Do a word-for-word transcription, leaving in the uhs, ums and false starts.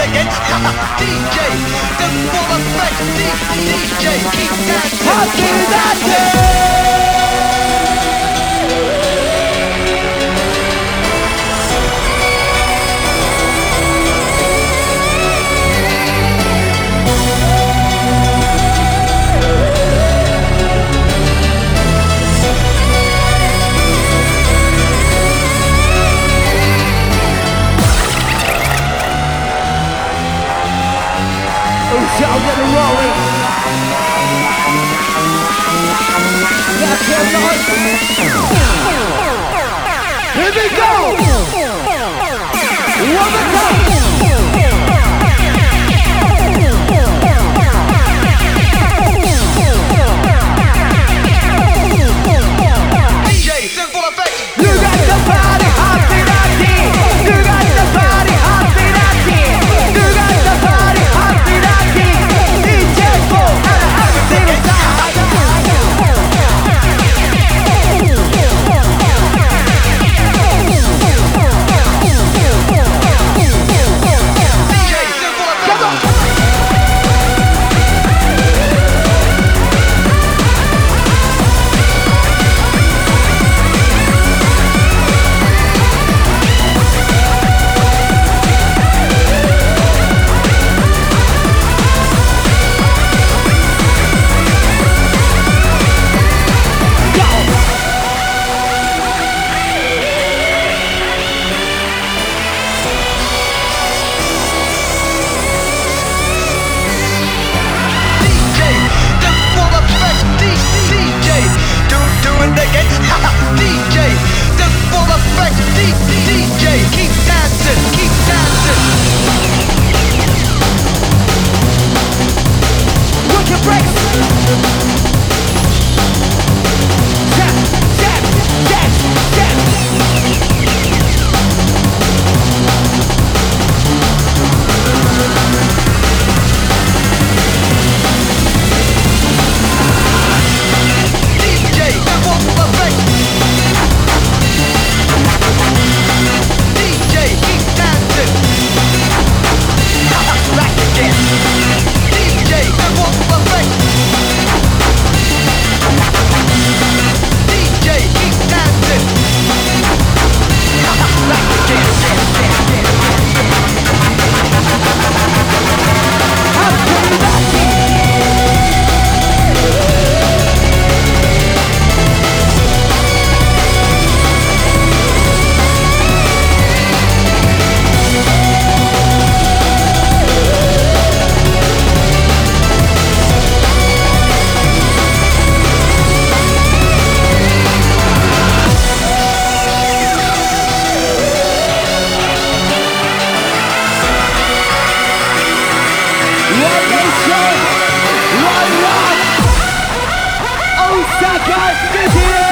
again. D J, the full effect. D DJ, keep dancing. Happy dancing. Shall get it rolling. That's it, Lord. Here we go. One more time. D J, simple effect. You got the party hopping out here. You got the party hopping out here. You got the party hopping out here. D J Paul and a happy single side. D J, simple effect. Come on. Osaka,